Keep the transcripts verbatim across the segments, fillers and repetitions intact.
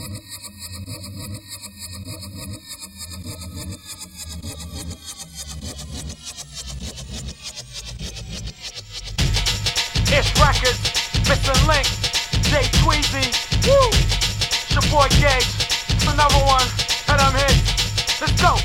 Ish Records, Missing Link, Jay Tweezy, woo! It's your boy Gage, it's another one, and I'm hit. Let's go!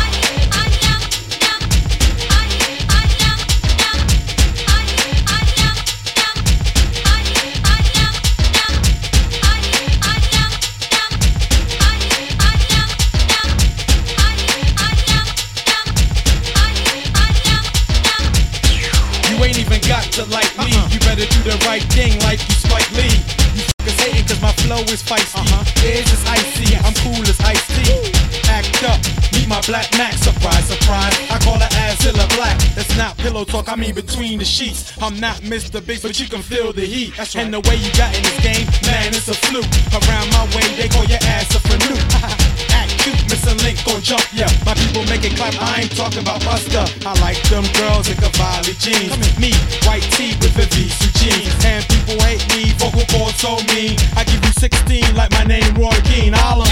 You ain't even got to like me. Uh-uh. You better do the right thing like you Spike Lee. You fuckers hating cause my flow is feisty. Uh-huh. Ears is icy, I'm cool as iced tea. Act up, meet my black Mac. Surprise, surprise, I call her Azilla Black. That's not pillow talk, I mean between the sheets. I'm not Mister Big, but you can feel the heat. That's right. And the way you got in this game, man, it's a fluke. Around my way, they call your ass a fanu. Act cute, Missing Link gon' jump, yeah. My people make it clap, I ain't talking about Buster. I like them girls in Cavalli jeans. Me, white tee with a Visu jeans. And people hate me, vocal cords so mean. I give you sixteen like my name Roy Keane. Holla.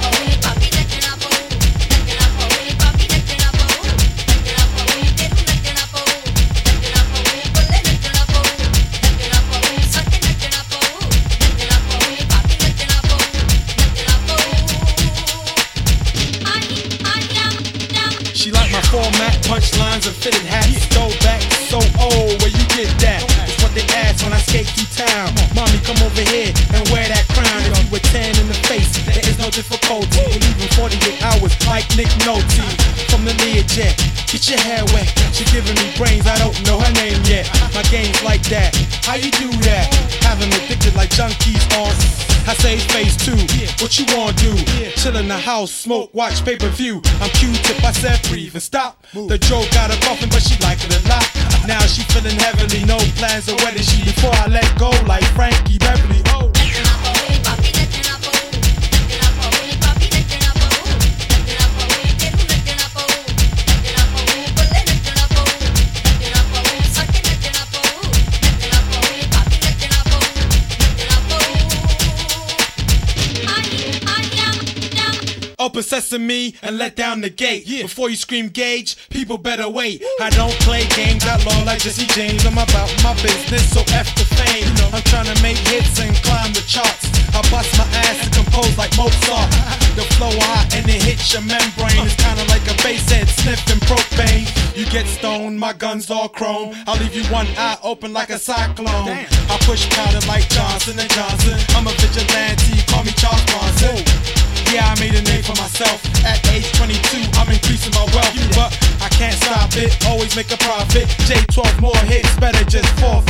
She like my format, punchlines and fitted hats. Go back so old, where you get that? It's what they ask when I skate through town. Mommy, come over here and wear that crown. If you were tan in the face, there is no difficulty. We're leaving forty-eight hours like Nick Nolte. From the Learjet, get your hair wet. She giving me brains, I don't know her name yet. My game's like that, how you do that? Having addicted like junkies on I say phase two, what you wanna do? Chill in the house, smoke, watch pay-per-view. I'm Q-tip, I said breathe and stop. The Joe got her coughing, but she like it a lot. Now she feeling heavily, no plans of wedding. She before I let go, like Frankie Beverly. Oh. Open sesame and let down the gate. Yeah. Before you scream Gage, people better wait. Woo. I don't play games outlaw like Jesse James. I'm about my business, so F the fame. You know, I'm trying to make hits and climb the charts. I bust my ass and compose like Mozart. The flow hot and it hits your membrane. It's kinda like a bass head sniffing propane. You get stoned, my gun's all chrome. I'll leave you one eye open like a cyclone. Damn. I push powder like Johnson and Johnson. I'm a vigilante, call me Charles Bronson. Yeah, I made a name for myself. At age twenty-two, I'm increasing my wealth. But I can't stop it, always make a profit. J twelve more hits, better just forfeit.